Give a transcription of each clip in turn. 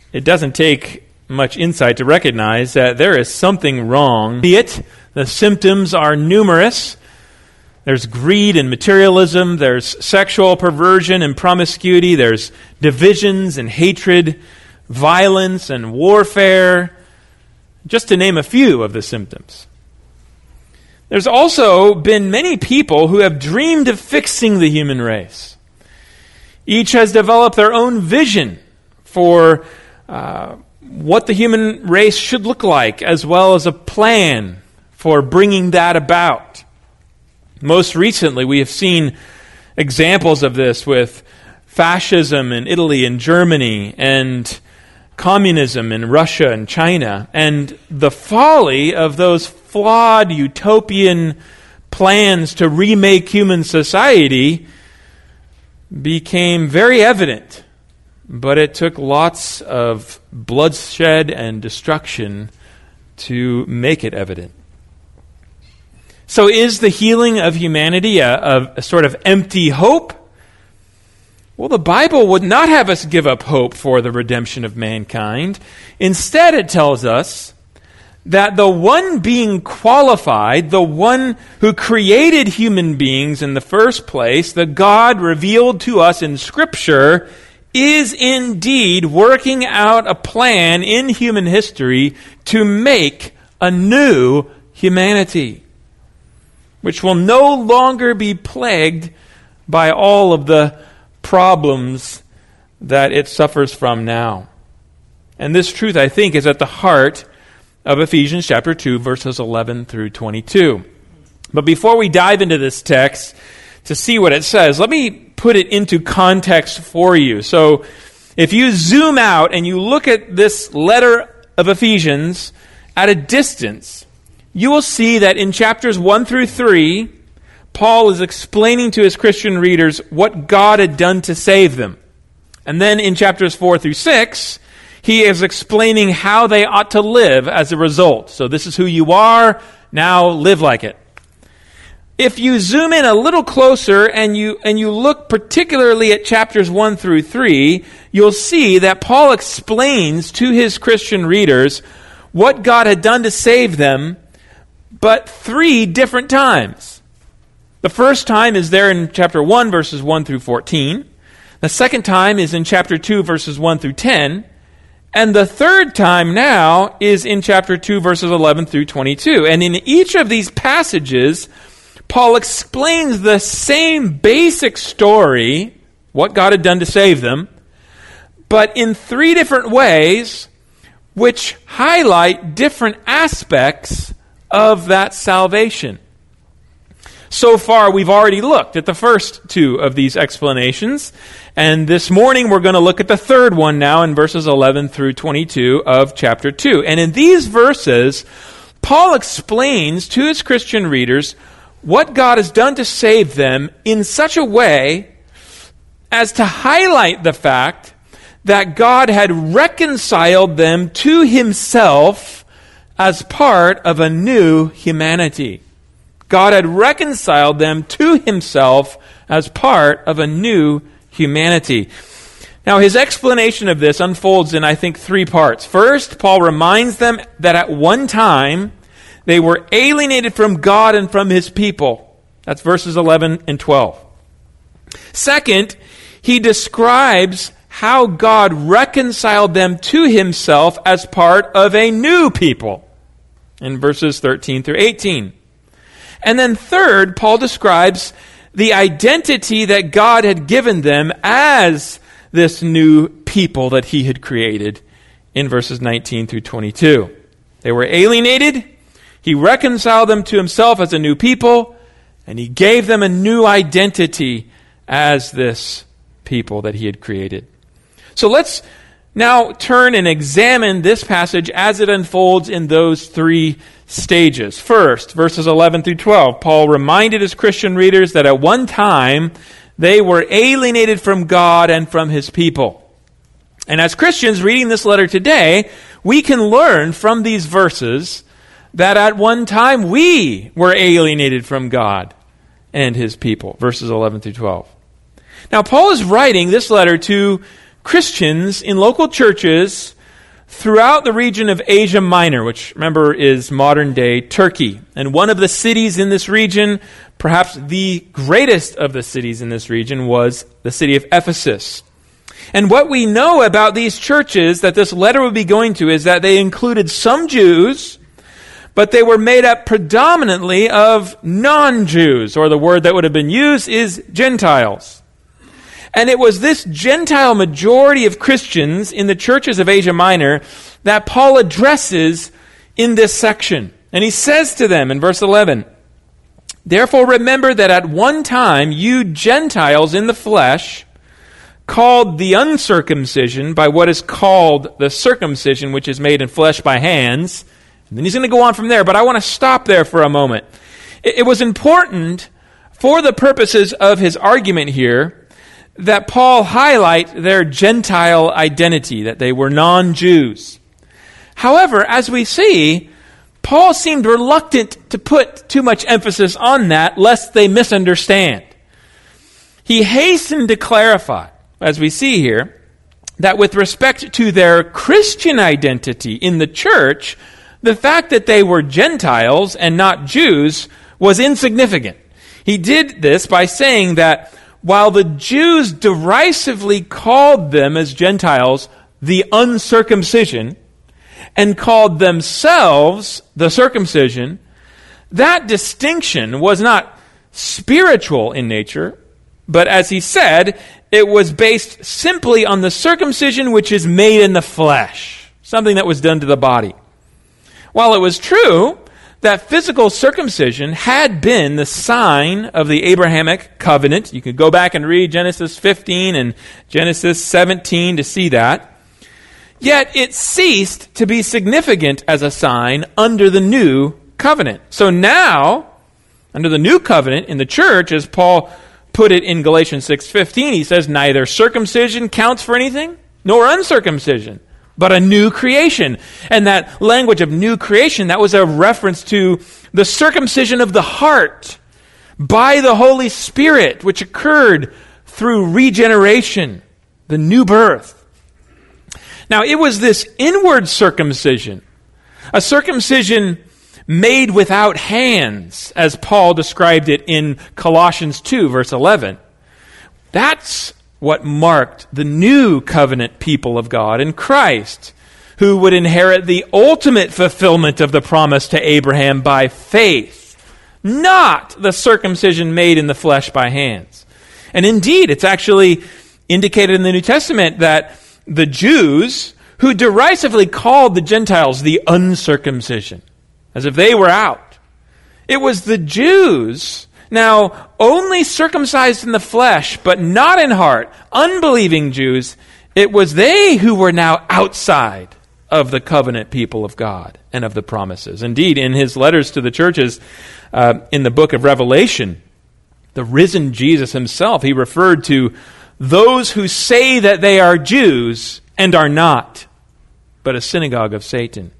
it doesn't take much insight to recognize that there is something wrong. The symptoms are numerous. There's greed and materialism. There's sexual perversion and promiscuity. There's divisions and hatred, violence and warfare, just to name a few of the symptoms. There's also been many people who have dreamed of fixing the human race. Each has developed their own vision for what the human race should look like, as well as a plan for bringing that about. Most recently, we have seen examples of this with fascism in Italy and Germany, and communism in Russia and China, and the folly of those flawed utopian plans to remake human society became very evident. But it took lots of bloodshed and destruction to make it evident. So is the healing of humanity a sort of empty hope? Well, the Bible would not have us give up hope for the redemption of mankind. Instead, it tells us that the one being qualified, the one who created human beings in the first place, the God revealed to us in Scripture, is indeed working out a plan in human history to make a new humanity, which will no longer be plagued by all of the problems that it suffers from now. And this truth, I think, is at the heart of Ephesians chapter 2, verses 11 through 22. But before we dive into this text to see what it says, let me put it into context for you. So if you zoom out and you look at this letter of Ephesians at a distance, you will see that in chapters 1 through 3, Paul is explaining to his Christian readers what God had done to save them. And then in chapters 4 through 6, he is explaining how they ought to live as a result. So this is who you are, now live like it. If you zoom in a little closer and you look particularly at chapters 1 through 3, you'll see that Paul explains to his Christian readers what God had done to save them, but 3 different times. The first time is there in chapter 1, verses 1 through 14. The second time is in chapter 2, verses 1 through 10. And the third time now is in chapter 2, verses 11 through 22. And in each of these passages, Paul explains the same basic story, what God had done to save them, but in 3 different ways, which highlight different aspects of that salvation. So far, we've already looked at the first 2 of these explanations, and this morning we're going to look at the third one now in verses 11 through 22 of chapter 2. And in these verses, Paul explains to his Christian readers what God has done to save them in such a way as to highlight the fact that God had reconciled them to himself as part of a new humanity. God had reconciled them to himself as part of a new humanity. Now, his explanation of this unfolds in, I think, 3 parts. First, Paul reminds them that at one time they were alienated from God and from his people. That's verses 11 and 12. Second, he describes how God reconciled them to himself as part of a new people in verses 13 through 18. And then third, Paul describes the identity that God had given them as this new people that he had created in verses 19 through 22. They were alienated. He reconciled them to himself as a new people, and he gave them a new identity as this people that he had created. So let's now turn and examine this passage as it unfolds in those 3 stages. First, verses 11 through 12, Paul reminded his Christian readers that at one time they were alienated from God and from his people. And as Christians reading this letter today, we can learn from these verses that at one time we were alienated from God and his people. Verses 11 through 12. Now, Paul is writing this letter to Christians in local churches throughout the region of Asia Minor, which, remember, is modern-day Turkey. And one of the cities in this region, perhaps the greatest of the cities in this region, was the city of Ephesus. And what we know about these churches that this letter would be going to is that they included some Jews, but they were made up predominantly of non-Jews, or the word that would have been used is Gentiles. And it was this Gentile majority of Christians in the churches of Asia Minor that Paul addresses in this section. And he says to them in verse 11, "Therefore remember that at one time you Gentiles in the flesh, called the uncircumcision by what is called the circumcision, which is made in flesh by hands." And then he's going to go on from there, but I want to stop there for a moment. It was important for the purposes of his argument here that Paul highlight their Gentile identity, that they were non-Jews. However, as we see, Paul seemed reluctant to put too much emphasis on that, lest they misunderstand. He hastened to clarify, as we see here, that with respect to their Christian identity in the church, the fact that they were Gentiles and not Jews was insignificant. He did this by saying that while the Jews derisively called them as Gentiles the uncircumcision and called themselves the circumcision, that distinction was not spiritual in nature, but as he said, it was based simply on the circumcision which is made in the flesh, something that was done to the body. While it was true that physical circumcision had been the sign of the Abrahamic covenant. You can go back and read Genesis 15 and Genesis 17 to see that. Yet it ceased to be significant as a sign under the new covenant. So now, under the new covenant in the church, as Paul put it in Galatians 6:15, he says, neither circumcision counts for anything, nor uncircumcision, but a new creation. And that language of new creation, that was a reference to the circumcision of the heart by the Holy Spirit, which occurred through regeneration, the new birth. Now, it was this inward circumcision, a circumcision made without hands, as Paul described it in Colossians 2, verse 11. That's what marked the new covenant people of God in Christ, who would inherit the ultimate fulfillment of the promise to Abraham by faith, not the circumcision made in the flesh by hands. And indeed, it's actually indicated in the New Testament that the Jews, who derisively called the Gentiles the uncircumcision, as if they were out, it was the Jews, now only circumcised in the flesh, but not in heart, unbelieving Jews, it was they who were now outside of the covenant people of God and of the promises. Indeed, in his letters to the churches in the book of Revelation, the risen Jesus himself, he referred to those who say that they are Jews and are not, but a synagogue of Satan.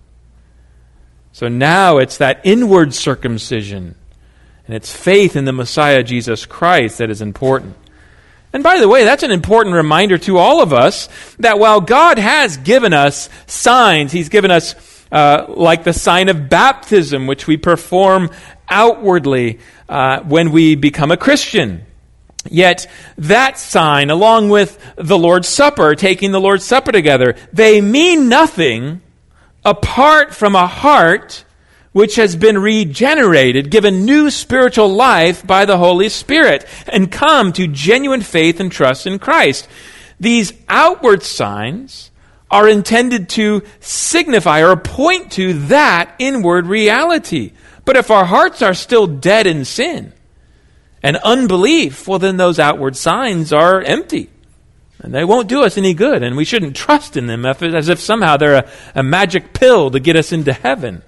So now it's that inward circumcision and it's faith in the Messiah, Jesus Christ, that is important. And by the way, that's an important reminder to all of us that while God has given us signs, He's given us like the sign of baptism, which we perform outwardly when we become a Christian. Yet that sign, along with the Lord's Supper, taking the Lord's Supper together, they mean nothing apart from a heart which has been regenerated, given new spiritual life by the Holy Spirit, and come to genuine faith and trust in Christ. These outward signs are intended to signify or point to that inward reality. But if our hearts are still dead in sin and unbelief, well, then those outward signs are empty. And they won't do us any good, and we shouldn't trust in them as if somehow they're a magic pill to get us into heaven.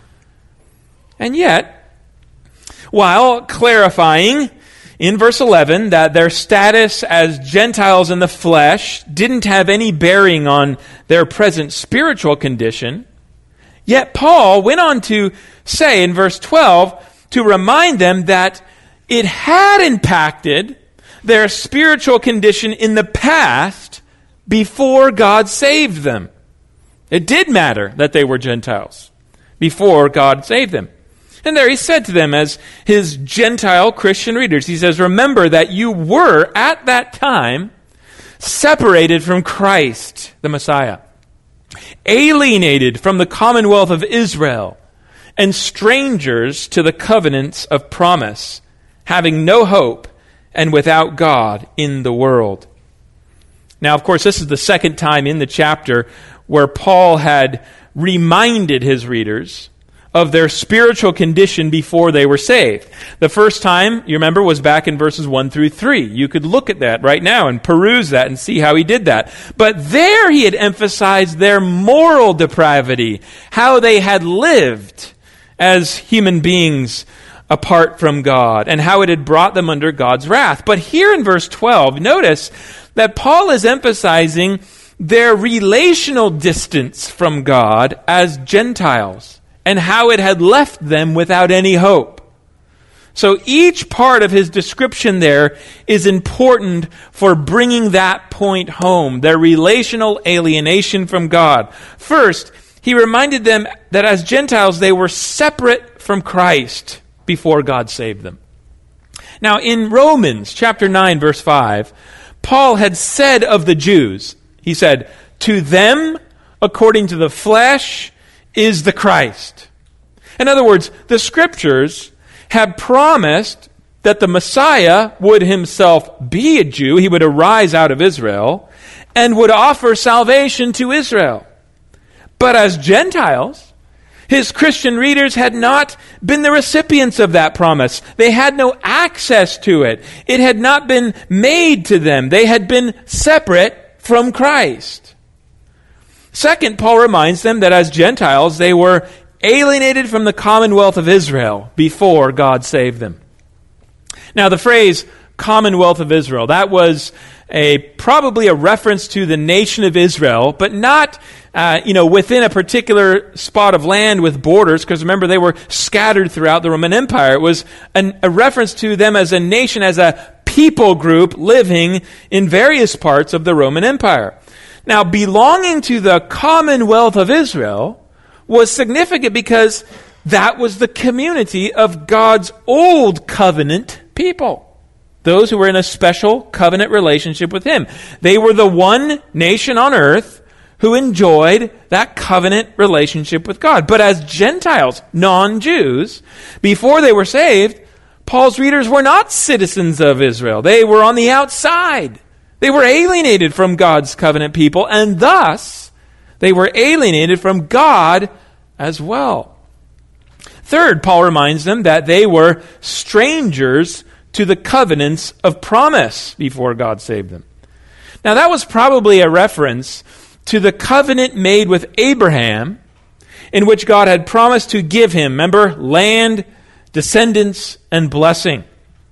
And yet, while clarifying in verse 11 that their status as Gentiles in the flesh didn't have any bearing on their present spiritual condition, yet Paul went on to say in verse 12 to remind them that it had impacted their spiritual condition in the past before God saved them. It did matter that they were Gentiles before God saved them. And there he said to them as his Gentile Christian readers, he says, remember that you were at that time separated from Christ, the Messiah, alienated from the commonwealth of Israel, and strangers to the covenants of promise, having no hope and without God in the world. Now, of course, this is the second time in the chapter where Paul had reminded his readers of their spiritual condition before they were saved. The first time, you remember, was back in verses 1 through 3. You could look at that right now and peruse that and see how he did that. But there he had emphasized their moral depravity, how they had lived as human beings apart from God, and how it had brought them under God's wrath. But here in verse 12, notice that Paul is emphasizing their relational distance from God as Gentiles, and how it had left them without any hope. So each part of his description there is important for bringing that point home, their relational alienation from God. First, he reminded them that as Gentiles they were separate from Christ before God saved them. Now in Romans chapter 9 verse 5, Paul had said of the Jews, he said, to them, according to the flesh, is the Christ. In other words, the Scriptures have promised that the Messiah would himself be a Jew, he would arise out of Israel, and would offer salvation to Israel. But as Gentiles, his Christian readers had not been the recipients of that promise. They had no access to it. It had not been made to them. They had been separate from Christ. Second, Paul reminds them that as Gentiles, they were alienated from the commonwealth of Israel before God saved them. Now, the phrase commonwealth of Israel, that was probably a reference to the nation of Israel, but not within a particular spot of land with borders, because remember, they were scattered throughout the Roman Empire. It was a reference to them as a nation, as a people group living in various parts of the Roman Empire. Now, belonging to the commonwealth of Israel was significant because that was the community of God's old covenant people. Those who were in a special covenant relationship with Him. They were the one nation on earth who enjoyed that covenant relationship with God. But as Gentiles, non-Jews, before they were saved, Paul's readers were not citizens of Israel. They were on the outside. They were alienated from God's covenant people, and thus they were alienated from God as well. Third, Paul reminds them that they were strangers to the covenants of promise before God saved them. Now, that was probably a reference to the covenant made with Abraham, in which God had promised to give him, remember, land, descendants, and blessing.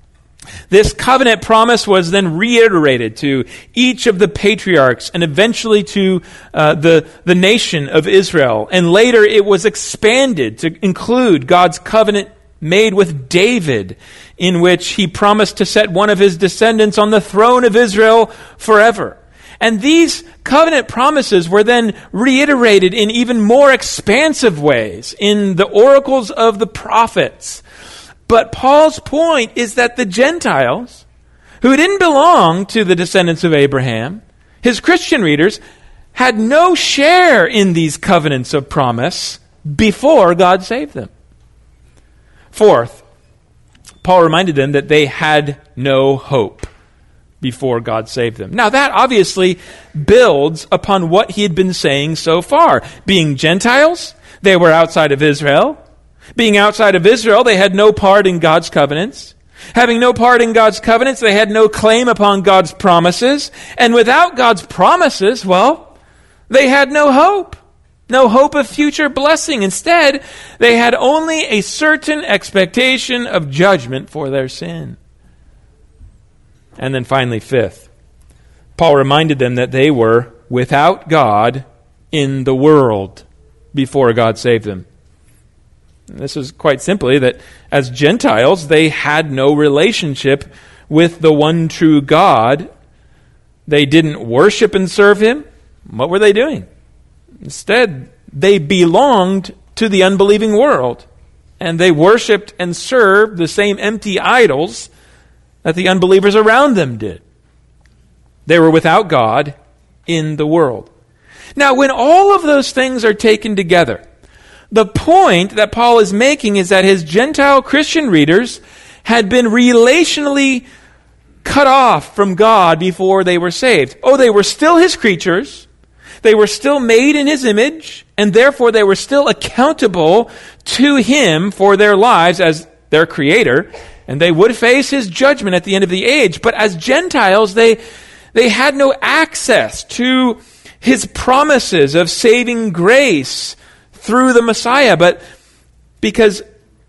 This covenant promise was then reiterated to each of the patriarchs and eventually to the nation of Israel. And later it was expanded to include God's covenant made with David, in which he promised to set one of his descendants on the throne of Israel forever. And these covenant promises were then reiterated in even more expansive ways in the oracles of the prophets. But Paul's point is that the Gentiles, who didn't belong to the descendants of Abraham, his Christian readers, had no share in these covenants of promise before God saved them. Fourth, Paul reminded them that they had no hope before God saved them. Now that obviously builds upon what he had been saying so far. Being Gentiles, they were outside of Israel. Being outside of Israel, they had no part in God's covenants. Having no part in God's covenants, they had no claim upon God's promises. And without God's promises, well, they had no hope. No hope of future blessing. Instead, they had only a certain expectation of judgment for their sin. And then finally, fifth, Paul reminded them that they were without God in the world before God saved them. This is quite simply that as Gentiles, they had no relationship with the one true God. They didn't worship and serve Him. What were they doing? Instead, they belonged to the unbelieving world, and they worshiped and served the same empty idols that the unbelievers around them did. They were without God in the world. Now, when all of those things are taken together, the point that Paul is making is that his Gentile Christian readers had been relationally cut off from God before they were saved. Oh, they were still his creatures. They were still made in his image, and therefore they were still accountable to him for their lives as their creator, and they would face his judgment at the end of the age. But as Gentiles, they had no access to his promises of saving grace through the Messiah, but because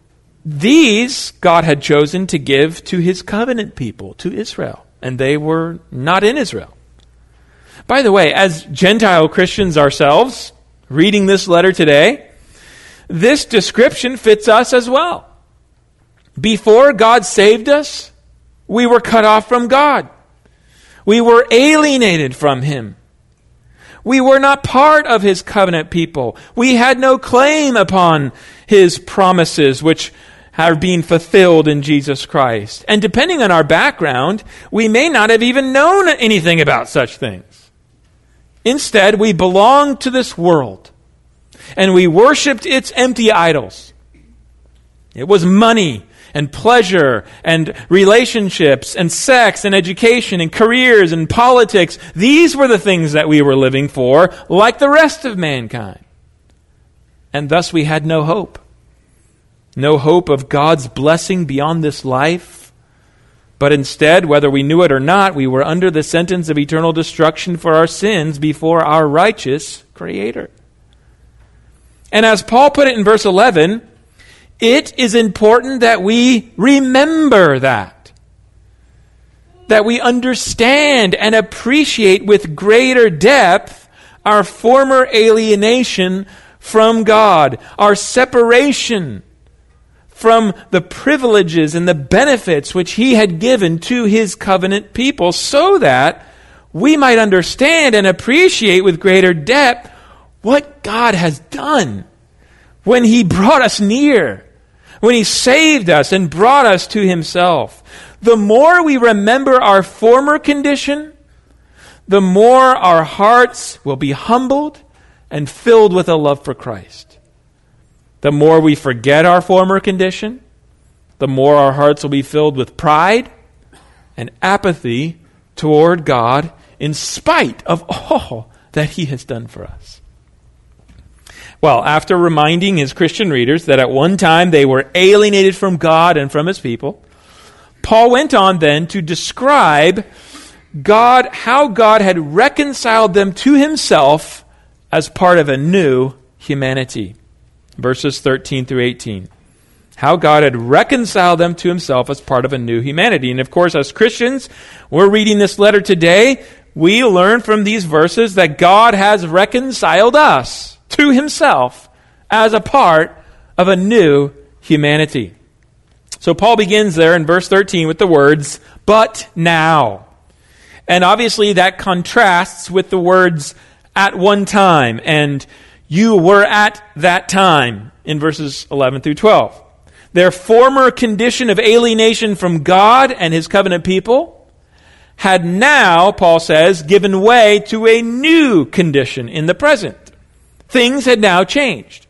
these God had chosen to give to his covenant people, to Israel, and they were not in Israel. By the way, as Gentile Christians ourselves, reading this letter today, this description fits us as well. Before God saved us, we were cut off from God. We were alienated from him. We were not part of his covenant people. We had no claim upon his promises, which are being fulfilled in Jesus Christ. And depending on our background, we may not have even known anything about such things. Instead, we belonged to this world, and we worshipped its empty idols. It was money and pleasure and relationships and sex and education and careers and politics. These were the things that we were living for, like the rest of mankind. And thus we had no hope. No hope of God's blessing beyond this life. But instead, whether we knew it or not, we were under the sentence of eternal destruction for our sins before our righteous Creator. And as Paul put it in verse 11, it is important that we remember that we understand and appreciate with greater depth our former alienation from God, our separation from the privileges and the benefits which he had given to his covenant people, so that we might understand and appreciate with greater depth what God has done when he brought us near, when he saved us and brought us to himself. The more we remember our former condition, the more our hearts will be humbled and filled with a love for Christ. The more we forget our former condition, the more our hearts will be filled with pride and apathy toward God in spite of all that he has done for us. Well, after reminding his Christian readers that at one time they were alienated from God and from his people, Paul went on then to describe how God had reconciled them to himself as part of a new humanity. Verses 13 through 18. How God had reconciled them to himself as part of a new humanity. And of course, as Christians, we're reading this letter today. We learn from these verses that God has reconciled us to himself as a part of a new humanity. So Paul begins there in verse 13 with the words, "But now." And obviously that contrasts with the words, "at one time," and "you were at that time," in verses 11 through 12. Their former condition of alienation from God and his covenant people had now, Paul says, given way to a new condition in the present. Things had now changed.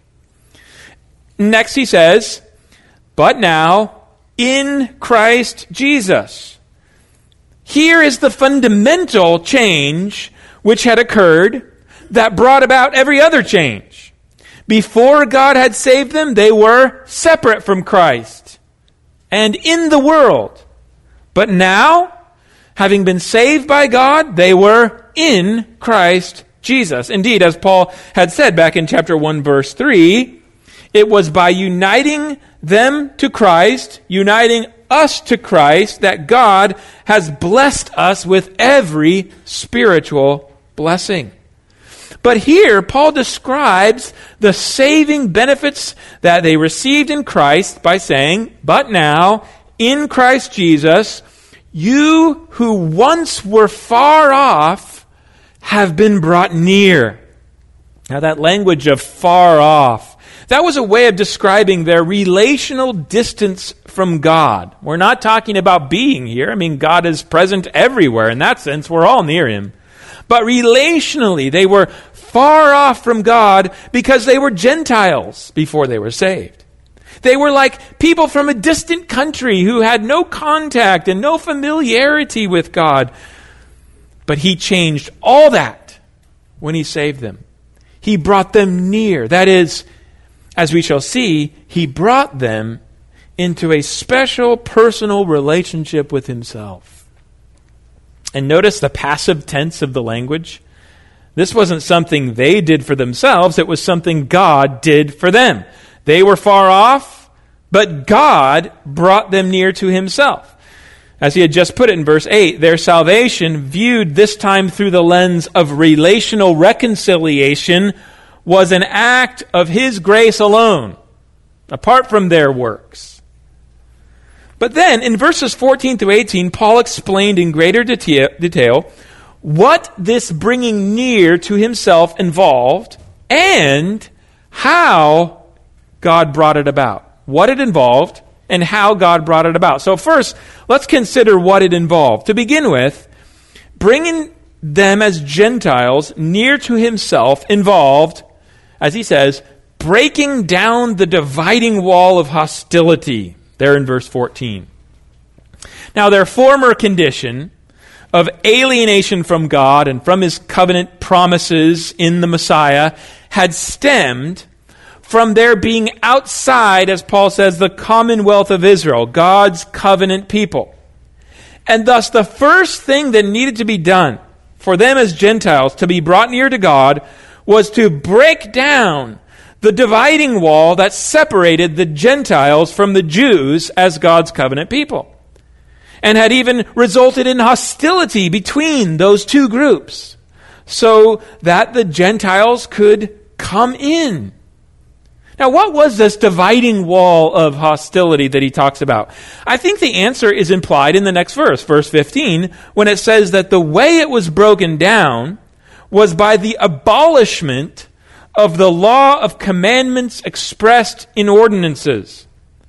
Next he says, "But now, in Christ Jesus." Here is the fundamental change which had occurred that brought about every other change. Before God had saved them, they were separate from Christ and in the world. But now, having been saved by God, they were in Christ Jesus. Indeed, as Paul had said back in chapter 1, verse 3, it was by uniting them to Christ, uniting us to Christ, that God has blessed us with every spiritual blessing. But here, Paul describes the saving benefits that they received in Christ by saying, "But now, in Christ Jesus, you who once were far off have been brought near." Now that language of far off, that was a way of describing their relational distance from God. We're not talking about being here. I mean, God is present everywhere. In that sense, we're all near him. But relationally, they were far off from God because they were Gentiles before they were saved. They were like people from a distant country who had no contact and no familiarity with God. But he changed all that when he saved them. He brought them near. That is, as we shall see, he brought them into a special personal relationship with himself. And notice the passive tense of the language. This wasn't something they did for themselves. It was something God did for them. They were far off, but God brought them near to himself. As he had just put it in verse 8, their salvation, viewed this time through the lens of relational reconciliation, was an act of his grace alone, apart from their works. But then, in verses 14 through 18, Paul explained in greater detail what this bringing near to himself involved and how God brought it about. What it involved and how God brought it about. So first, let's consider what it involved. To begin with, bringing them as Gentiles near to himself involved, as he says, breaking down the dividing wall of hostility, there in verse 14. Now, their former condition of alienation from God and from his covenant promises in the Messiah had stemmed from their being outside, as Paul says, the commonwealth of Israel, God's covenant people. And thus the first thing that needed to be done for them as Gentiles to be brought near to God was to break down the dividing wall that separated the Gentiles from the Jews as God's covenant people, and had even resulted in hostility between those two groups, so that the Gentiles could come in. Now, what was this dividing wall of hostility that he talks about? I think the answer is implied in the next verse, verse 15, when it says that the way it was broken down was by the abolishment of the law of commandments expressed in ordinances.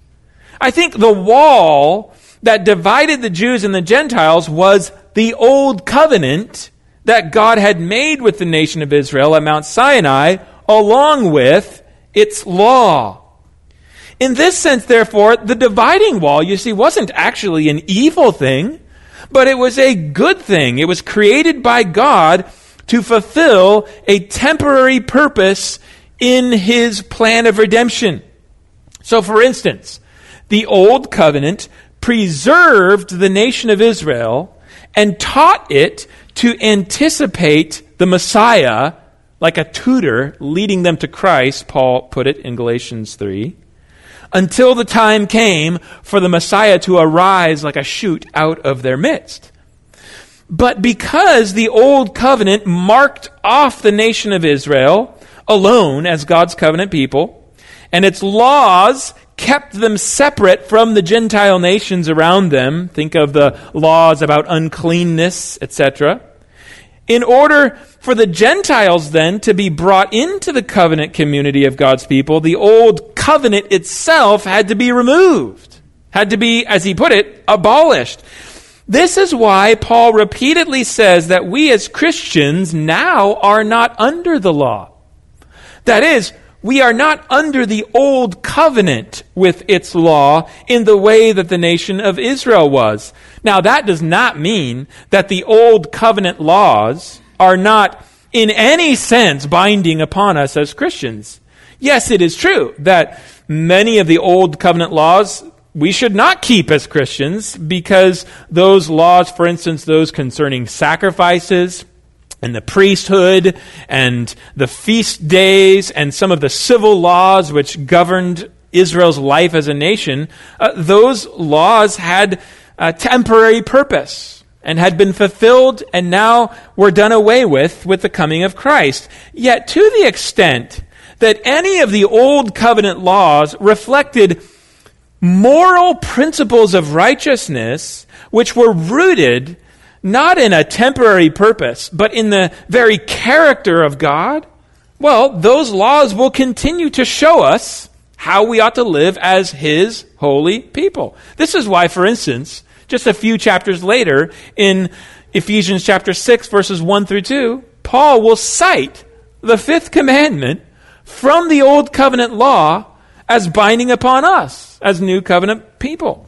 I think the wall that divided the Jews and the Gentiles was the old covenant that God had made with the nation of Israel at Mount Sinai, along with its law. In this sense, therefore, the dividing wall, you see, wasn't actually an evil thing, but it was a good thing. It was created by God to fulfill a temporary purpose in his plan of redemption. So, for instance, the Old Covenant preserved the nation of Israel and taught it to anticipate the Messiah like a tutor leading them to Christ, Paul put it in Galatians 3, until the time came for the Messiah to arise like a shoot out of their midst. But because the Old Covenant marked off the nation of Israel alone as God's covenant people, and its laws kept them separate from the Gentile nations around them, think of the laws about uncleanness, etc., in order for the Gentiles then to be brought into the covenant community of God's people, the old covenant itself had to be removed, had to be, as he put it, abolished. This is why Paul repeatedly says that we as Christians now are not under the law. That is, we are not under the old covenant with its law in the way that the nation of Israel was. Now, that does not mean that the old covenant laws are not in any sense binding upon us as Christians. Yes, it is true that many of the old covenant laws we should not keep as Christians, because those laws, for instance, those concerning sacrifices and the priesthood and the feast days and some of the civil laws which governed Israel's life as a nation, those laws had a temporary purpose and had been fulfilled and now were done away with the coming of Christ. Yet to the extent that any of the old covenant laws reflected moral principles of righteousness which were rooted not in a temporary purpose, but in the very character of God, Well, those laws will continue to show us how we ought to live as His holy people. This is why, for instance, just a few chapters later in Ephesians chapter 6, verses 1 through 2, Paul will cite the fifth commandment from the Old Covenant law as binding upon us as New Covenant people.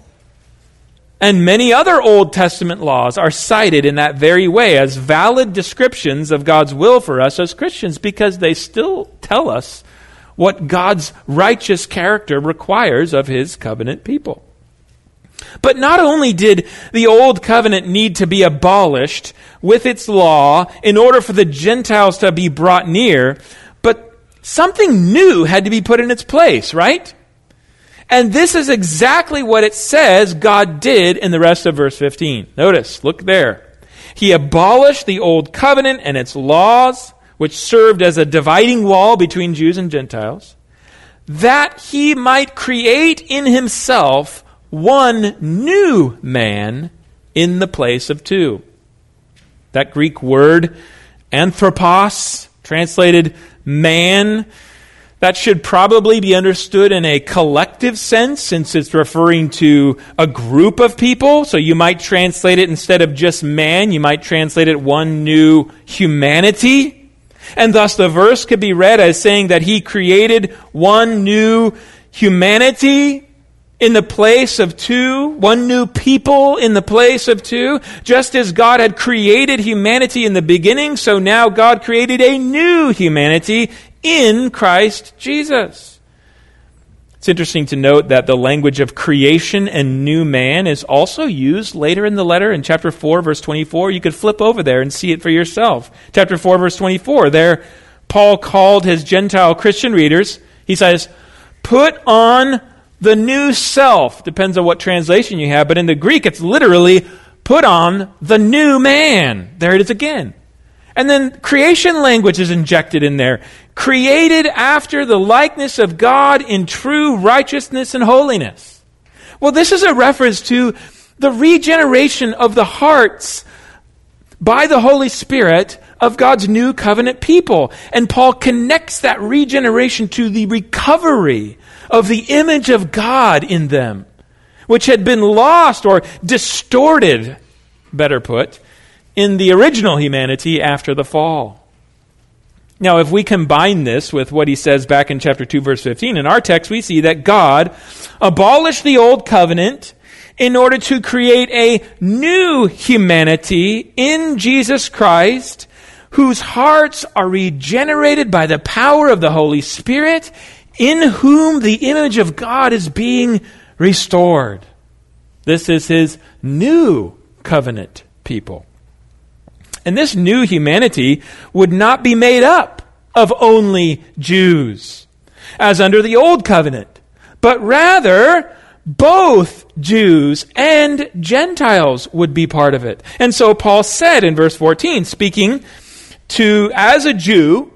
And many other Old Testament laws are cited in that very way as valid descriptions of God's will for us as Christians, because they still tell us what God's righteous character requires of His covenant people. But not only did the Old Covenant need to be abolished with its law in order for the Gentiles to be brought near, but something new had to be put in its place, right? And this is exactly what it says God did in the rest of verse 15. Notice, look there. He abolished the Old Covenant and its laws, which served as a dividing wall between Jews and Gentiles, that He might create in Himself one new man in the place of two. That Greek word, anthropos, translated man, that should probably be understood in a collective sense, since it's referring to a group of people. So you might translate it, instead of just man, you might translate it one new humanity. And thus the verse could be read as saying that He created one new humanity in the place of two, one new people in the place of two. Just as God had created humanity in the beginning, so now God created a new humanity in Christ Jesus. It's interesting to note that the language of creation and new man is also used later in the letter in chapter 4, verse 24. You could flip over there and see it for yourself. Chapter 4, verse 24. There, Paul called his Gentile Christian readers, he says, put on the new self. Depends on what translation you have, but in the Greek it's literally put on the new man. There it is again. And then creation language is injected in there. Created after the likeness of God in true righteousness and holiness. Well, this is a reference to the regeneration of the hearts by the Holy Spirit of God's new covenant people. And Paul connects that regeneration to the recovery of the image of God in them, which had been lost or distorted, better put, in the original humanity after the fall. Now, if we combine this with what he says back in chapter 2, verse 15, in our text we see that God abolished the old covenant in order to create a new humanity in Jesus Christ, whose hearts are regenerated by the power of the Holy Spirit, in whom the image of God is being restored. This is His new covenant people. And this new humanity would not be made up of only Jews, as under the old covenant, but rather both Jews and Gentiles would be part of it. And so Paul said in verse 14, speaking as a Jew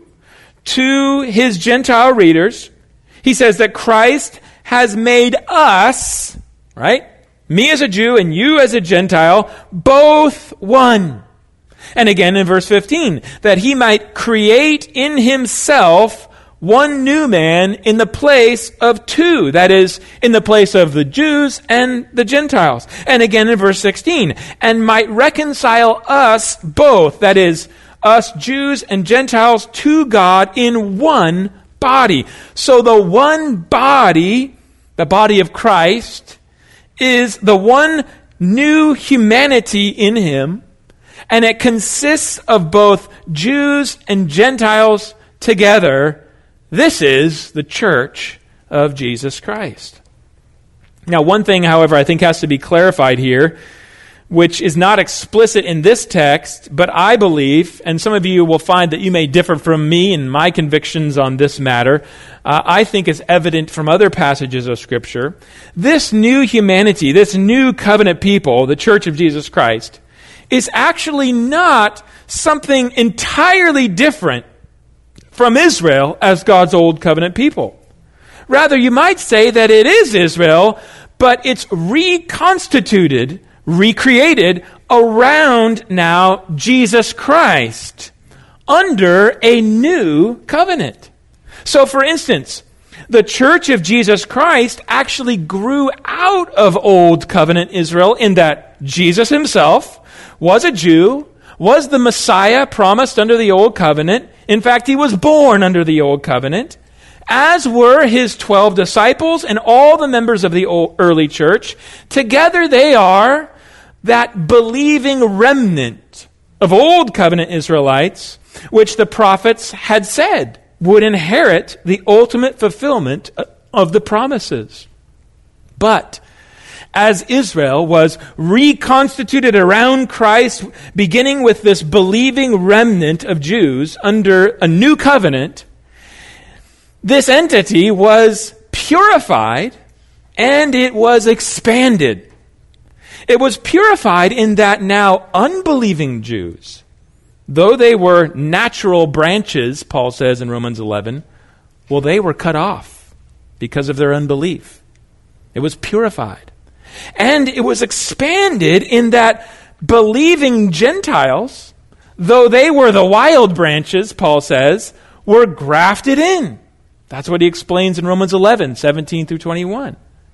to his Gentile readers, he says that Christ has made us, right? Me as a Jew and you as a Gentile, both one. And again in verse 15, that He might create in Himself one new man in the place of two, that is, in the place of the Jews and the Gentiles. And again in verse 16, and might reconcile us both, that is, us Jews and Gentiles, to God in one body. So the one body, the body of Christ, is the one new humanity in Him, and it consists of both Jews and Gentiles together. This is the church of Jesus Christ. Now, one thing, however, I think has to be clarified here, which is not explicit in this text, but I believe, and some of you will find that you may differ from me in my convictions on this matter, I think is evident from other passages of Scripture. This new humanity, this new covenant people, the church of Jesus Christ, is actually not something entirely different from Israel as God's old covenant people. Rather, you might say that it is Israel, but it's recreated around now Jesus Christ under a new covenant. So, for instance, the Church of Jesus Christ actually grew out of Old Covenant Israel in that Jesus himself was a Jew, was the Messiah promised under the Old Covenant. In fact, he was born under the Old Covenant, as were his 12 disciples and all the members of the early church. Together they are that believing remnant of Old Covenant Israelites, which the prophets had said would inherit the ultimate fulfillment of the promises. But as Israel was reconstituted around Christ, beginning with this believing remnant of Jews under a new covenant, this entity was purified and it was expanded. It was purified in that now unbelieving Jews, though they were natural branches, Paul says in Romans 11, well, they were cut off because of their unbelief. It was purified. And it was expanded in that believing Gentiles, though they were the wild branches, Paul says, were grafted in. That's what he explains in Romans 11, 17 through 21.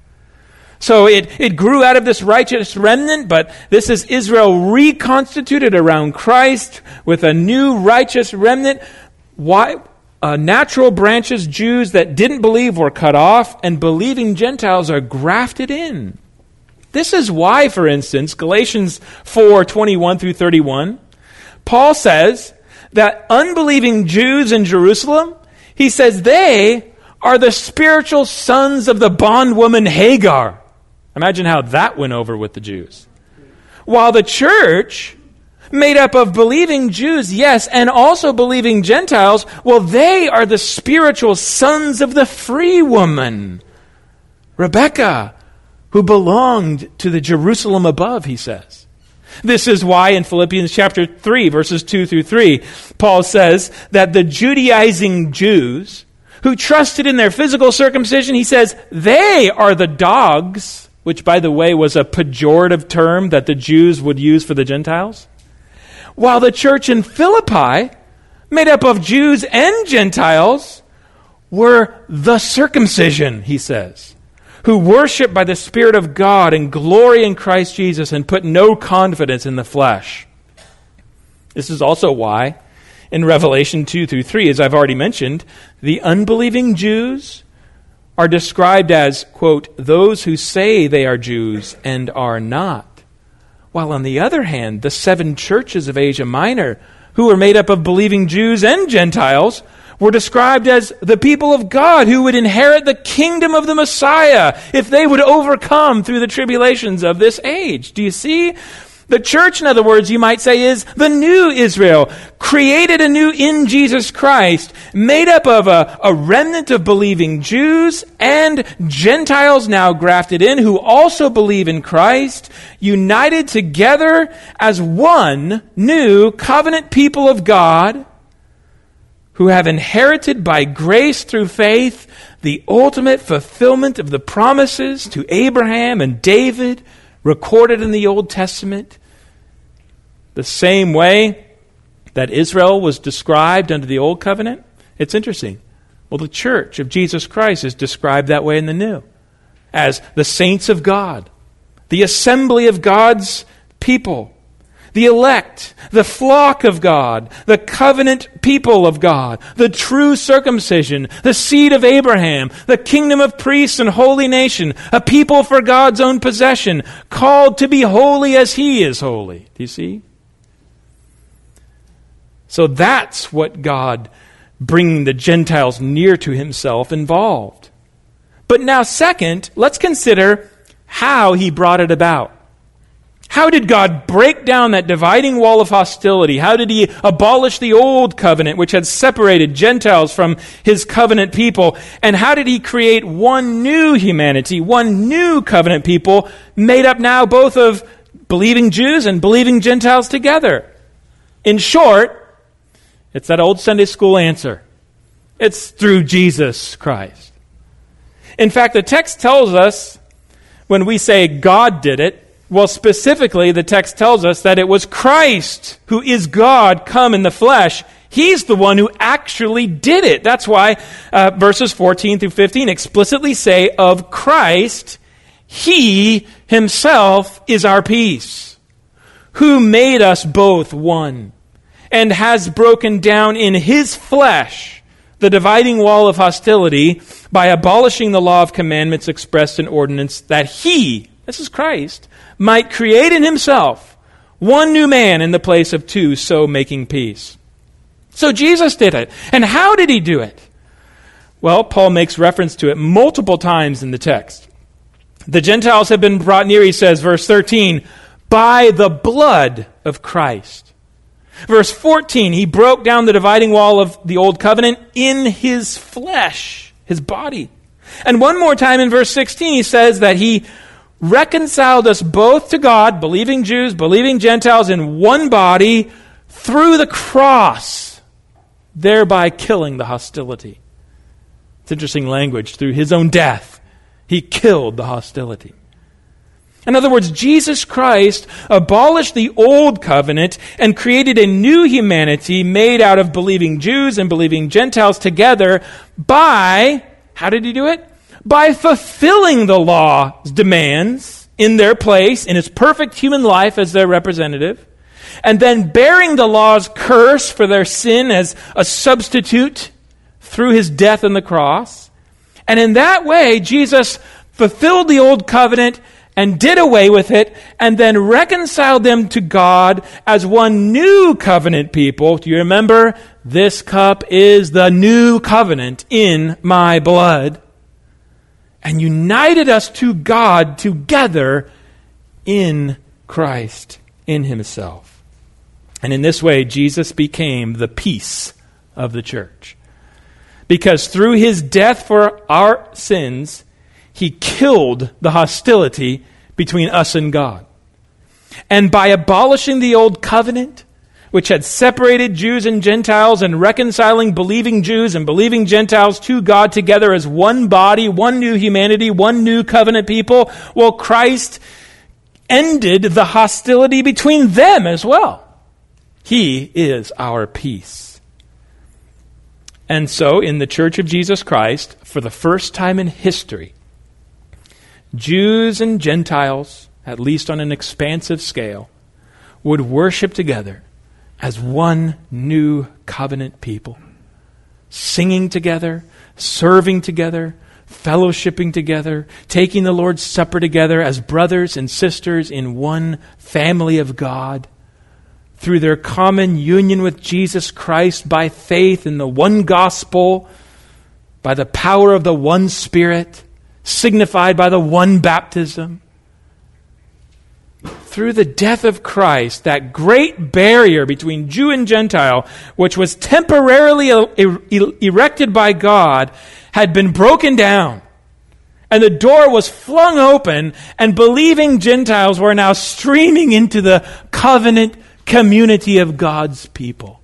So it grew out of this righteous remnant, but this is Israel reconstituted around Christ with a new righteous remnant. Why? Natural branches, Jews that didn't believe were cut off, and believing Gentiles are grafted in. This is why, for instance, Galatians 4:21 through 31, Paul says that unbelieving Jews in Jerusalem, he says they are the spiritual sons of the bondwoman Hagar. Imagine how that went over with the Jews. While the church, made up of believing Jews, yes, and also believing Gentiles, well, they are the spiritual sons of the free woman, Rebekah, who belonged to the Jerusalem above, he says. This is why in Philippians chapter 3, verses 2 through 3, Paul says that the Judaizing Jews who trusted in their physical circumcision, he says, they are the dogs, which, by the way, was a pejorative term that the Jews would use for the Gentiles. While the church in Philippi, made up of Jews and Gentiles, were the circumcision, he says, who worship by the Spirit of God and glory in Christ Jesus and put no confidence in the flesh. This is also why in Revelation 2 through 3, as I've already mentioned, the unbelieving Jews are described as, quote, those who say they are Jews and are not. While on the other hand, the 7 churches of Asia Minor, who were made up of believing Jews and Gentiles, were described as the people of God who would inherit the kingdom of the Messiah if they would overcome through the tribulations of this age. Do you see? The church, in other words, you might say, is the new Israel, created anew in Jesus Christ, made up of a remnant of believing Jews and Gentiles now grafted in who also believe in Christ, united together as one new covenant people of God who have inherited by grace through faith the ultimate fulfillment of the promises to Abraham and David recorded in the Old Testament, the same way that Israel was described under the Old Covenant. It's interesting. Well, the church of Jesus Christ is described that way in the New, as the saints of God, the assembly of God's people, the elect, the flock of God, the covenant people of God, the true circumcision, the seed of Abraham, the kingdom of priests and holy nation, a people for God's own possession, called to be holy as He is holy. Do you see? So that's what God bringing the Gentiles near to Himself involved. But now second, let's consider how He brought it about. How did God break down that dividing wall of hostility? How did He abolish the old covenant, which had separated Gentiles from His covenant people? And how did He create one new humanity, one new covenant people, made up now both of believing Jews and believing Gentiles together? In short, it's that old Sunday school answer. It's through Jesus Christ. In fact, the text tells us, when we say God did it, well, specifically, the text tells us that it was Christ, who is God, come in the flesh. He's the one who actually did it. That's why verses 14 through 15 explicitly say of Christ, He Himself is our peace, who made us both one, and has broken down in His flesh the dividing wall of hostility by abolishing the law of commandments expressed in ordinance, that He, this is Christ, might create in Himself one new man in the place of two, so making peace. So Jesus did it. And how did He do it? Well, Paul makes reference to it multiple times in the text. The Gentiles have been brought near, he says, verse 13, by the blood of Christ. Verse 14, He broke down the dividing wall of the old covenant in His flesh, His body. And one more time in verse 16, He says that He reconciled us both to God, believing Jews, believing Gentiles, in one body through the cross, thereby killing the hostility. It's interesting language. Through His own death, He killed the hostility. In other words, Jesus Christ abolished the old covenant and created a new humanity made out of believing Jews and believing Gentiles together by, how did He do it? By fulfilling the law's demands in their place, in His perfect human life as their representative, and then bearing the law's curse for their sin as a substitute through His death on the cross. And in that way, Jesus fulfilled the old covenant and did away with it, and then reconciled them to God as one new covenant people. Do you remember? This cup is the new covenant in my blood. And united us to God together in Christ, in Himself. And in this way, Jesus became the peace of the church. Because through His death for our sins, He killed the hostility between us and God. And by abolishing the old covenant, which had separated Jews and Gentiles, and reconciling believing Jews and believing Gentiles to God together as one body, one new humanity, one new covenant people, well, Christ ended the hostility between them as well. He is our peace. And so, in the Church of Jesus Christ, for the first time in history, Jews and Gentiles, at least on an expansive scale, would worship together as one new covenant people, singing together, serving together, fellowshipping together, taking the Lord's Supper together as brothers and sisters in one family of God, through their common union with Jesus Christ by faith in the one gospel, by the power of the one Spirit, signified by the one baptism. Through the death of Christ, that great barrier between Jew and Gentile, which was temporarily erected by God, had been broken down. And the door was flung open, and believing Gentiles were now streaming into the covenant community of God's people.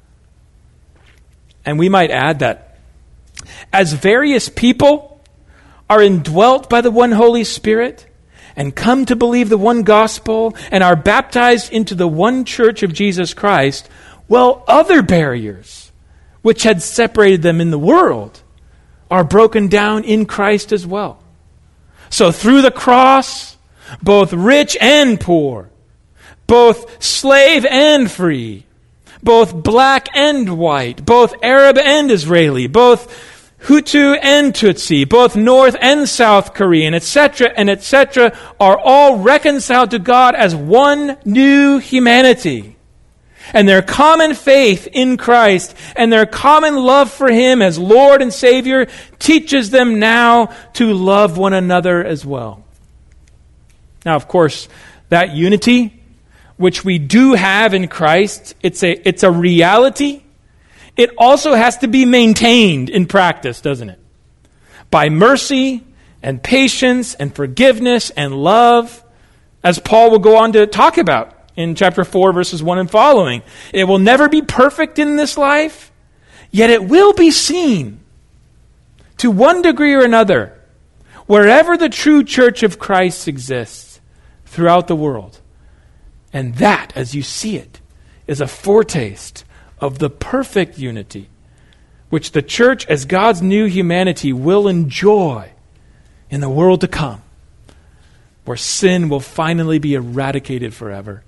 And we might add that as various people are indwelt by the one Holy Spirit and come to believe the one gospel and are baptized into the one church of Jesus Christ, well, other barriers which had separated them in the world are broken down in Christ as well. So through the cross, both rich and poor, both slave and free, both black and white, both Arab and Israeli, both Hutu and Tutsi, both North and South Korean, etc., are all reconciled to God as one new humanity. And their common faith in Christ and their common love for Him as Lord and Savior teaches them now to love one another as well. Now, of course, that unity which we do have in Christ, it's a reality. It also has to be maintained in practice, doesn't it? By mercy and patience and forgiveness and love, as Paul will go on to talk about in chapter 4, verses 1 and following. It will never be perfect in this life, yet it will be seen to one degree or another wherever the true church of Christ exists throughout the world. And that, as you see it, is a foretaste of the perfect unity, which the church as God's new humanity will enjoy in the world to come, where sin will finally be eradicated forever.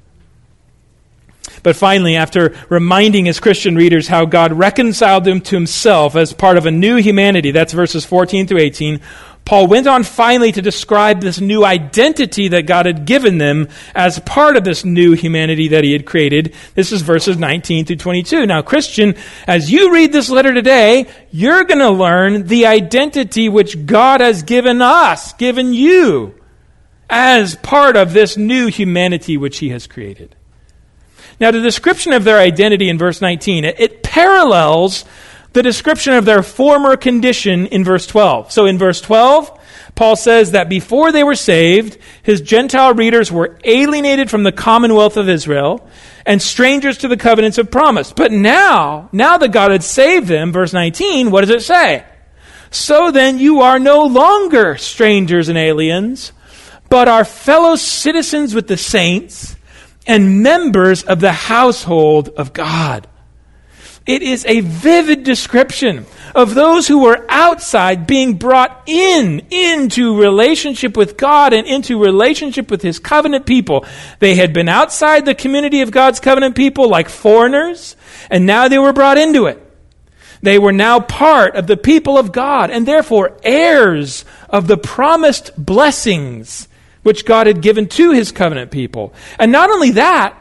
But finally, after reminding his Christian readers how God reconciled them to himself as part of a new humanity, that's verses 14 through 18, Paul went on finally to describe this new identity that God had given them as part of this new humanity that he had created. This is verses 19 through 22. Now, Christian, as you read this letter today, you're going to learn the identity which God has given us, given you, as part of this new humanity which he has created. Now, the description of their identity in verse 19, it parallels the description of their former condition in verse 12. So in verse 12, Paul says that before they were saved, his Gentile readers were alienated from the commonwealth of Israel and strangers to the covenants of promise. But now that God had saved them, verse 19, what does it say? So then you are no longer strangers and aliens, but are fellow citizens with the saints and members of the household of God. It is a vivid description of those who were outside being brought into relationship with God and into relationship with his covenant people. They had been outside the community of God's covenant people like foreigners, and now they were brought into it. They were now part of the people of God and therefore heirs of the promised blessings which God had given to his covenant people. And not only that,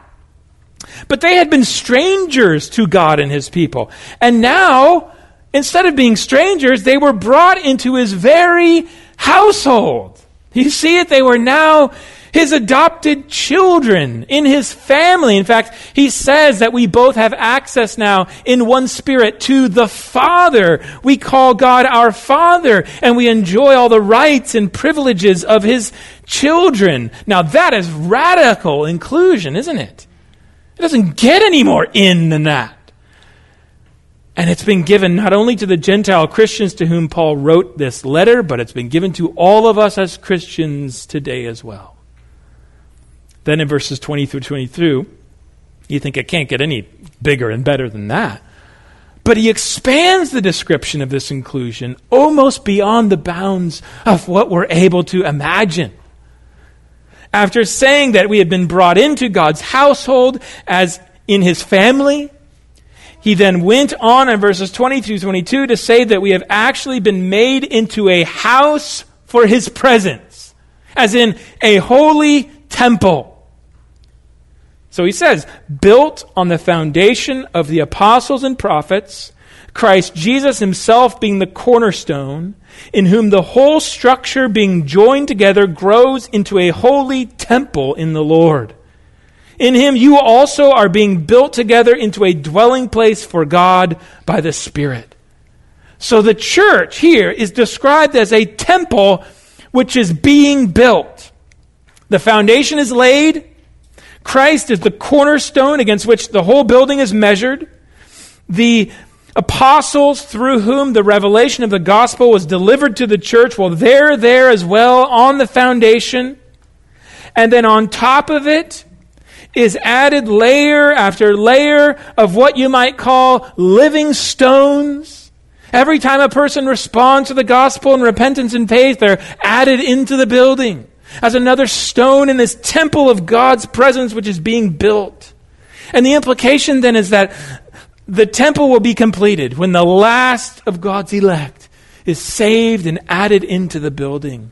but they had been strangers to God and his people. And now, instead of being strangers, they were brought into his very household. You see it? They were now his adopted children in his family. In fact, he says that we both have access now in one spirit to the Father. We call God our Father, and we enjoy all the rights and privileges of his children. Now that is radical inclusion, isn't it? It doesn't get any more in than that. And it's been given not only to the Gentile Christians to whom Paul wrote this letter, but it's been given to all of us as Christians today as well. Then in verses 20 through 22, you think it can't get any bigger and better than that. But he expands the description of this inclusion almost beyond the bounds of what we're able to imagine. After saying that we have been brought into God's household as in his family, he then went on in verses 20 through 22 to say that we have actually been made into a house for his presence, as in a holy temple. So he says, built on the foundation of the apostles and prophets, Christ Jesus himself being the cornerstone, in whom the whole structure being joined together grows into a holy temple in the Lord. In him you also are being built together into a dwelling place for God by the Spirit. So the church here is described as a temple which is being built. The foundation is laid. Christ is the cornerstone against which the whole building is measured. The apostles through whom the revelation of the gospel was delivered to the church, well, they're there as well on the foundation. And then on top of it is added layer after layer of what you might call living stones. Every time a person responds to the gospel in repentance and faith, they're added into the building as another stone in this temple of God's presence which is being built. And the implication then is that the temple will be completed when the last of God's elect is saved and added into the building.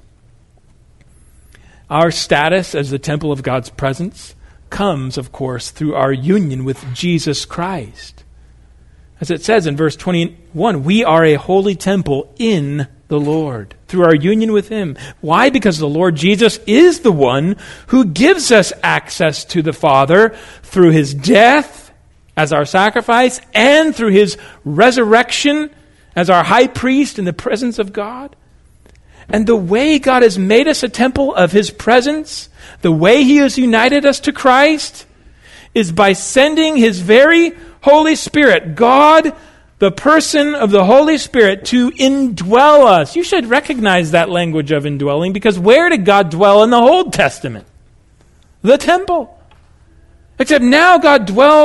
Our status as the temple of God's presence comes, of course, through our union with Jesus Christ. As it says in verse 21, we are a holy temple in the Lord, through our union with him. Why? Because the Lord Jesus is the one who gives us access to the Father through his death as our sacrifice and through his resurrection as our high priest in the presence of God. And the way God has made us a temple of his presence, the way he has united us to Christ, is by sending his very Holy Spirit, God, the person of the Holy Spirit, to indwell us. You should recognize that language of indwelling, because where did God dwell in the Old Testament? The temple. Except now God dwells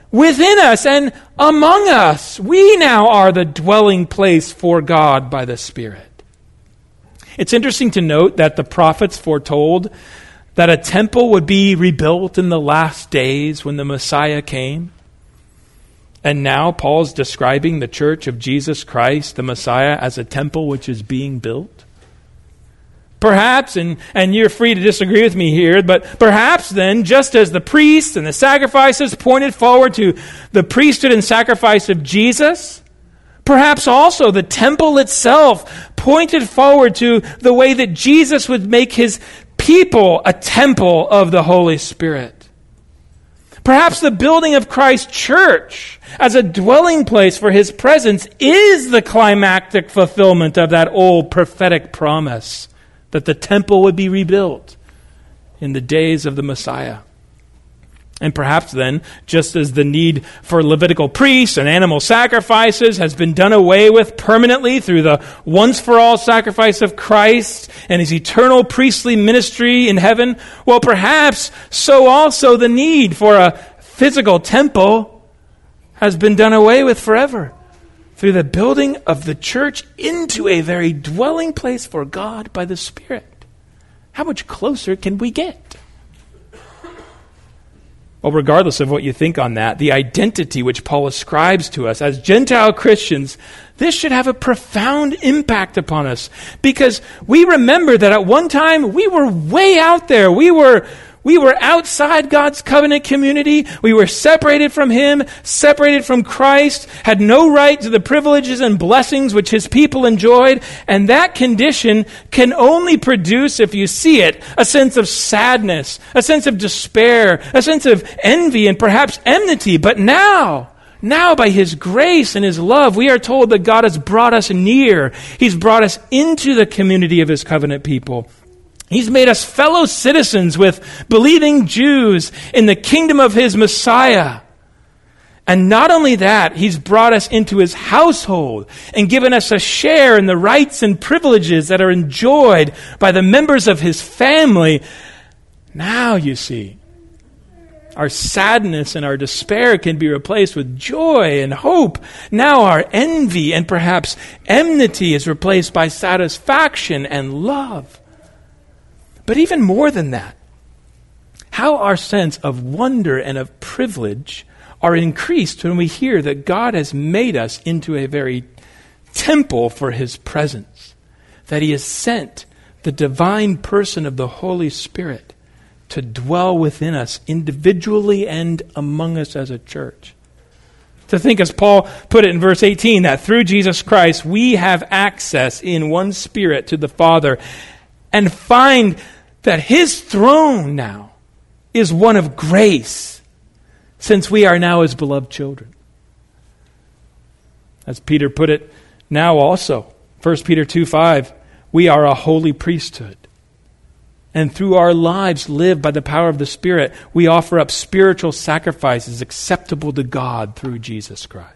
within us and among us. We now are the dwelling place for God by the Spirit. It's interesting to note that the prophets foretold that a temple would be rebuilt in the last days when the Messiah came. And now Paul's describing the church of Jesus Christ, the Messiah, as a temple which is being built. Perhaps, and you're free to disagree with me here, but perhaps then, just as the priests and the sacrifices pointed forward to the priesthood and sacrifice of Jesus, perhaps also the temple itself pointed forward to the way that Jesus would make his people a temple of the Holy Spirit. Perhaps the building of Christ's church as a dwelling place for his presence is the climactic fulfillment of that old prophetic promise that the temple would be rebuilt in the days of the Messiah. And perhaps then, just as the need for Levitical priests and animal sacrifices has been done away with permanently through the once-for-all sacrifice of Christ and his eternal priestly ministry in heaven, well, perhaps so also the need for a physical temple has been done away with forever through the building of the church into a very dwelling place for God by the Spirit. How much closer can we get? Well, regardless of what you think on that, the identity which Paul ascribes to us as Gentile Christians, this should have a profound impact upon us, because we remember that at one time we were way out there. We were outside God's covenant community. We were separated from him, separated from Christ, had no right to the privileges and blessings which his people enjoyed. And that condition can only produce, if you see it, a sense of sadness, a sense of despair, a sense of envy and perhaps enmity. But now by his grace and his love, we are told that God has brought us near. He's brought us into the community of his covenant people. He's made us fellow citizens with believing Jews in the kingdom of his Messiah. And not only that, he's brought us into his household and given us a share in the rights and privileges that are enjoyed by the members of his family. Now, you see, our sadness and our despair can be replaced with joy and hope. Now our envy and perhaps enmity is replaced by satisfaction and love. But even more than that, how our sense of wonder and of privilege are increased when we hear that God has made us into a very temple for his presence, that he has sent the divine person of the Holy Spirit to dwell within us individually and among us as a church. To think, as Paul put it in verse 18, that through Jesus Christ we have access in one Spirit to the Father, and find that his throne now is one of grace, since we are now his beloved children. As Peter put it now also, 1 Peter 2:5, we are a holy priesthood. And through our lives lived by the power of the Spirit, we offer up spiritual sacrifices acceptable to God through Jesus Christ.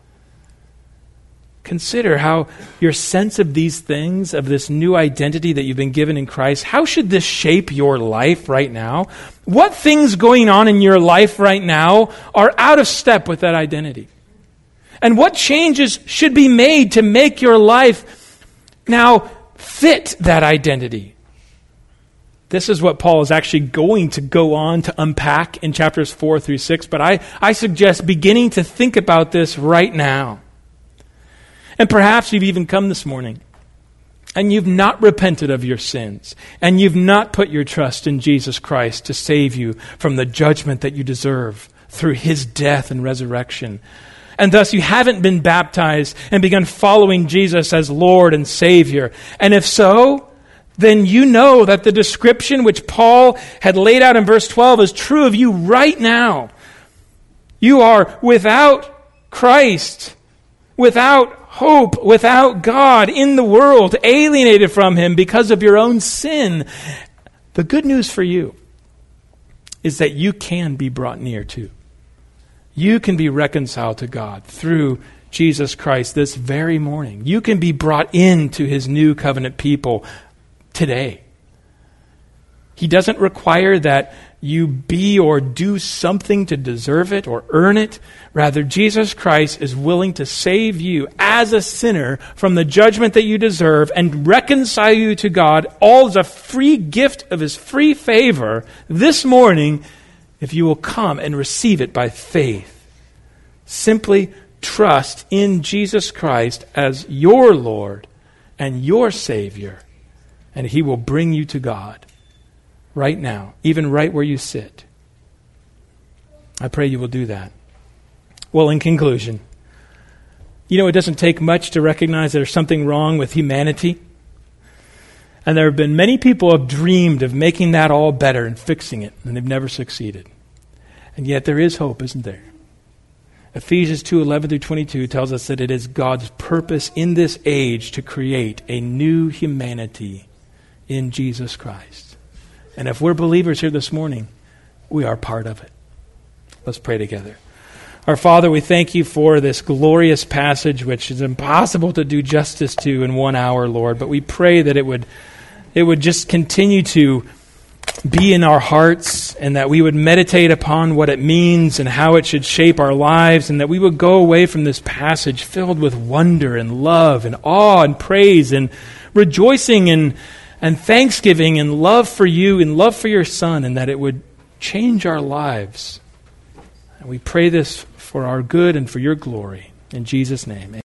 Consider how your sense of these things, of this new identity that you've been given in Christ, how should this shape your life right now? What things going on in your life right now are out of step with that identity? And what changes should be made to make your life now fit that identity? This is what Paul is actually going to go on to unpack in chapters 4 through 6, but I suggest beginning to think about this right now. And perhaps you've even come this morning and you've not repented of your sins, and you've not put your trust in Jesus Christ to save you from the judgment that you deserve through his death and resurrection. And thus you haven't been baptized and begun following Jesus as Lord and Savior. And if so, then you know that the description which Paul had laid out in verse 12 is true of you right now. You are without Christ, without hope, without God in the world, alienated from him because of your own sin. The good news for you is that you can be brought near to. You can be reconciled to God through Jesus Christ this very morning. You can be brought into his new covenant people today. He doesn't require that you be or do something to deserve it or earn it. Rather, Jesus Christ is willing to save you as a sinner from the judgment that you deserve and reconcile you to God, all as a free gift of his free favor this morning, if you will come and receive it by faith. Simply trust in Jesus Christ as your Lord and your Savior, and he will bring you to God right now, even right where you sit. I pray you will do that. Well, in conclusion, it doesn't take much to recognize there's something wrong with humanity. And there have been many people who have dreamed of making that all better and fixing it, and they've never succeeded. And yet there is hope, isn't there? Ephesians 2:11-22 tells us that it is God's purpose in this age to create a new humanity in Jesus Christ. And if we're believers here this morning, we are part of it. Let's pray together. Our Father, we thank you for this glorious passage, which is impossible to do justice to in 1 hour, Lord. But we pray that it would just continue to be in our hearts, and that we would meditate upon what it means and how it should shape our lives, and that we would go away from this passage filled with wonder and love and awe and praise and rejoicing and thanksgiving and love for you and love for your Son, and that it would change our lives. And we pray this for our good and for your glory. In Jesus' name, amen.